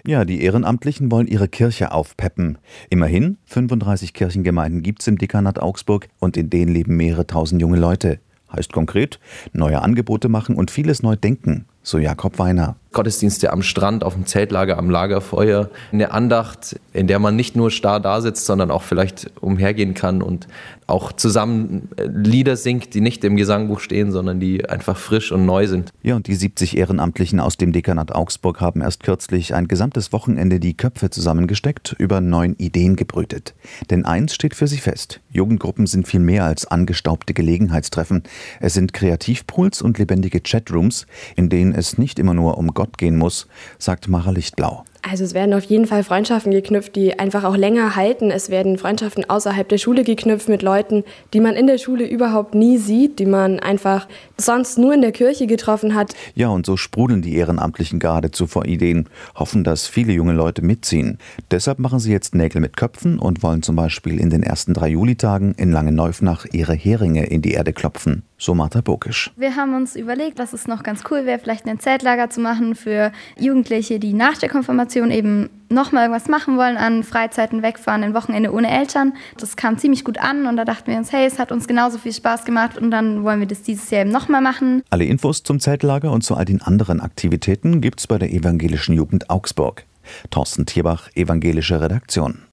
Ja, die Ehrenamtlichen wollen ihre Kirche aufpeppen. Immerhin, 35 Kirchengemeinden gibt's im Dekanat Augsburg und in denen leben mehrere tausend junge Leute. Heißt konkret, neue Angebote machen und vieles neu denken, so Jakob Weiner. Gottesdienste am Strand, auf dem Zeltlager, am Lagerfeuer. Eine Andacht, in der man nicht nur starr da sitzt, sondern auch vielleicht umhergehen kann und auch zusammen Lieder singt, die nicht im Gesangbuch stehen, sondern die einfach frisch und neu sind. Ja, und die 70 Ehrenamtlichen aus dem Dekanat Augsburg haben erst kürzlich ein gesamtes Wochenende die Köpfe zusammengesteckt, über 9 Ideen gebrütet. Denn eins steht für sie fest: Jugendgruppen sind viel mehr als angestaubte Gelegenheitstreffen. Es sind Kreativpools und lebendige Chatrooms, in denen es nicht immer nur um Gott gehen muss, sagt Mara Lichtblau. Also es werden auf jeden Fall Freundschaften geknüpft, die einfach auch länger halten. Es werden Freundschaften außerhalb der Schule geknüpft mit Leuten, die man in der Schule überhaupt nie sieht, die man einfach sonst nur in der Kirche getroffen hat. Ja, und so sprudeln die Ehrenamtlichen geradezu vor Ideen, hoffen, dass viele junge Leute mitziehen. Deshalb machen sie jetzt Nägel mit Köpfen und wollen zum Beispiel in den ersten 3 Julitagen in Langenneufnach ihre Heringe in die Erde klopfen. So Martha Bokisch. Wir haben uns überlegt, dass es noch ganz cool wäre, vielleicht ein Zeltlager zu machen für Jugendliche, die nach der Konfirmation eben nochmal irgendwas machen wollen, an Freizeiten wegfahren, ein Wochenende ohne Eltern. Das kam ziemlich gut an und da dachten wir uns, hey, es hat uns genauso viel Spaß gemacht und dann wollen wir das dieses Jahr eben nochmal machen. Alle Infos zum Zeltlager und zu all den anderen Aktivitäten gibt's bei der Evangelischen Jugend Augsburg. Thorsten Thierbach, Evangelische Redaktion.